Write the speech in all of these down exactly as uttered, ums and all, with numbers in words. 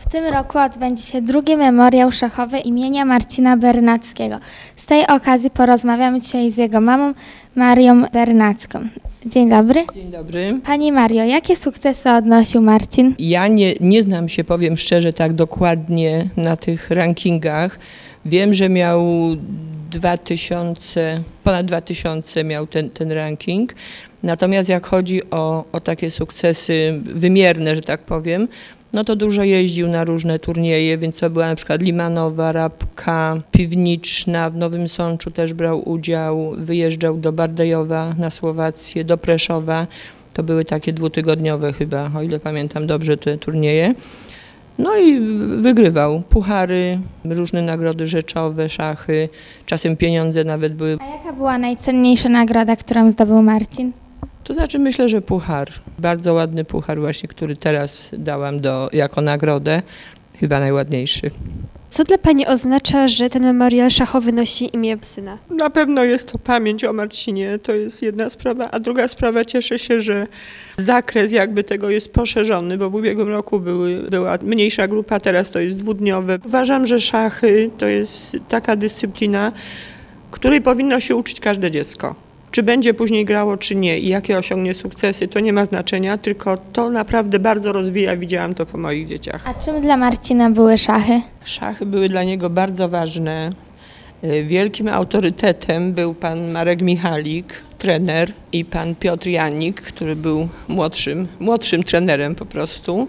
W tym roku odbędzie się drugi memoriał szachowy imienia Marcina Bernackiego. Z tej okazji porozmawiamy dzisiaj z jego mamą, Marią Bernacką. Dzień dobry. Dzień dobry. Pani Mario, jakie sukcesy odnosił Marcin? Ja nie, nie znam się, powiem szczerze, tak dokładnie na tych rankingach. Wiem, że miał dwa tysiące, ponad dwa tysiące miał ten, ten ranking. Natomiast jak chodzi o, o takie sukcesy wymierne, że tak powiem, no to dużo jeździł na różne turnieje, więc to była na przykład Limanowa, Rabka, Piwniczna, w Nowym Sączu też brał udział, wyjeżdżał do Bardejowa na Słowację, do Preszowa. To były takie dwutygodniowe chyba, o ile pamiętam dobrze, te turnieje. No i wygrywał puchary, różne nagrody rzeczowe, szachy, czasem pieniądze nawet były. A jaka była najcenniejsza nagroda, którą zdobył Marcin? To znaczy myślę, że puchar, bardzo ładny puchar właśnie, który teraz dałam do, jako nagrodę, chyba najładniejszy. Co dla Pani oznacza, że ten memoriał szachowy nosi imię syna? Na pewno jest to pamięć o Marcinie, to jest jedna sprawa, a druga sprawa, cieszę się, że zakres jakby tego jest poszerzony, bo w ubiegłym roku były, była mniejsza grupa, teraz to jest dwudniowe. Uważam, że szachy to jest taka dyscyplina, której powinno się uczyć każde dziecko. Czy będzie później grało, czy nie i jakie osiągnie sukcesy, to nie ma znaczenia, tylko to naprawdę bardzo rozwija, widziałam to po moich dzieciach. A czym dla Marcina były szachy? Szachy były dla niego bardzo ważne. Wielkim autorytetem był pan Marek Michalik, trener, i pan Piotr Janik, który był młodszym, młodszym trenerem po prostu.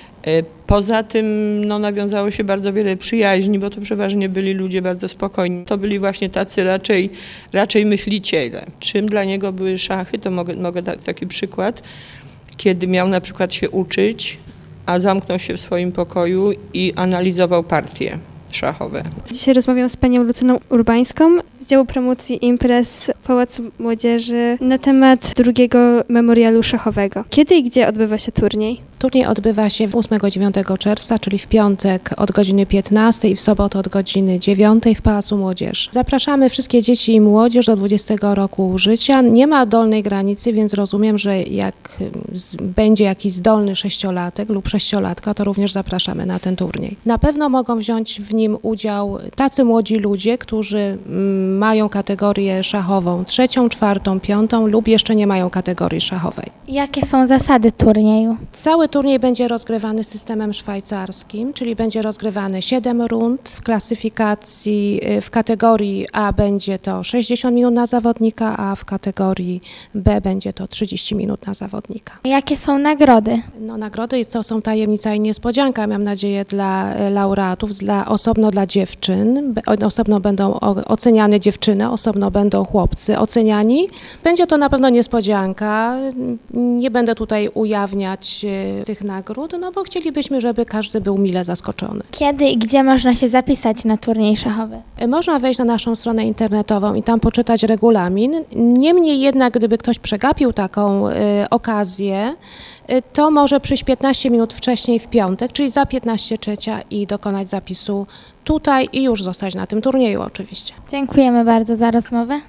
Poza tym no, nawiązało się bardzo wiele przyjaźni, bo to przeważnie byli ludzie bardzo spokojni. To byli właśnie tacy raczej, raczej myśliciele. Czym dla niego były szachy, to mogę, mogę dać taki przykład, kiedy miał na przykład się uczyć, a zamknął się w swoim pokoju i analizował partie szachowe. Dzisiaj rozmawiam z Panią Lucyną Urbańską z działu promocji imprez Pałacu Młodzieży na temat drugiego memorialu szachowego. Kiedy i gdzie odbywa się turniej? Turniej odbywa się ósmego i dziewiątego czerwca, czyli w piątek od godziny piętnastej i w sobotę od godziny dziewiątej w Pałacu Młodzieży. Zapraszamy wszystkie dzieci i młodzież do dwudziestego roku życia. Nie ma dolnej granicy, więc rozumiem, że jak z, będzie jakiś zdolny sześciolatek lub sześciolatka, to również zapraszamy na ten turniej. Na pewno mogą wziąć w nim udział tacy młodzi ludzie, którzy mm, mają kategorię szachową trzecią, czwartą, piątą lub jeszcze nie mają kategorii szachowej. Jakie są zasady turnieju? Cały turniej będzie rozgrywany systemem szwajcarskim, czyli będzie rozgrywany siedem rund. W klasyfikacji w kategorii A będzie to sześćdziesiąt minut na zawodnika, a w kategorii B będzie to trzydzieści minut na zawodnika. Jakie są nagrody? No, nagrody to są tajemnica i niespodzianka, mam nadzieję, dla laureatów, dla, osobno dla dziewczyn. Osobno będą oceniane dziewczyny, osobno będą chłopcy oceniani. Będzie to na pewno niespodzianka. Nie będę tutaj ujawniać tych nagród, no bo chcielibyśmy, żeby każdy był mile zaskoczony. Kiedy i gdzie można się zapisać na turniej szachowy? Można wejść na naszą stronę internetową i tam poczytać regulamin. Niemniej jednak, gdyby ktoś przegapił taką y, okazję, y, to może przyjść piętnaście minut wcześniej w piątek, czyli za piętnaście trzecia i dokonać zapisu tutaj i już zostać na tym turnieju oczywiście. Dziękujemy bardzo za rozmowę.